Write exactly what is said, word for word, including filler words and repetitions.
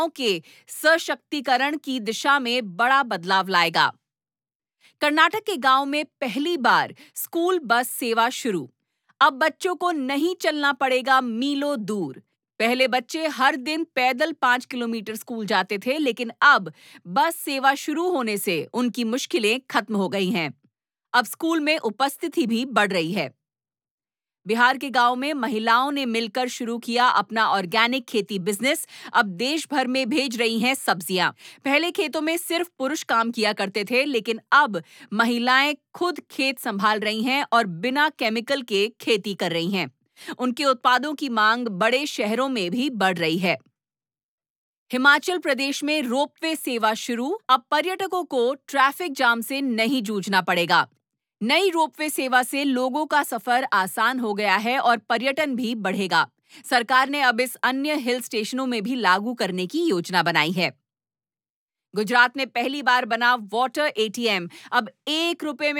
के सशक्तिकरण की दिशा में बड़ा बदलाव लाएगा। कर्नाटक के गांव में पहली बार स्कूल बस सेवा शुरू। अब बच्चों को नहीं चलना पड़ेगा मीलों दूर। पहले बच्चे हर दिन पैदल पांच किलोमीटर स्कूल जाते थे, लेकिन अब बस सेवा शुरू होने से उनकी मुश्किलें खत्म हो गई हैं। अब स्कूल में उपस्थिति भी बढ़ रही है। बिहार के गांव में महिलाओं ने मिलकर शुरू किया अपना ऑर्गेनिक खेती बिजनेस। अब देश भर में भेज रही हैं सब्जियां। पहले खेतों में सिर्फ पुरुष काम किया करते थे, लेकिन अब महिलाएं खुद खेत संभाल रही हैं और बिना केमिकल के खेती कर रही हैं। उनके उत्पादों की मांग बड़े शहरों में भी बढ़ रही है। हिमाचल प्रदेश में रोपवे सेवा शुरू। अब पर्यटकों को ट्रैफिक जाम से नहीं जूझना पड़ेगा। नई रोपवे सेवा से लोगों का सफर आसान हो गया है और पर्यटन भी बढ़ेगा। सरकार ने अब इस अन्य हिल स्टेशनों में भी लागू करने की योजना बनाई है। गुजरात में पहली बार बना वाटर एटीएम अब एक रुपए में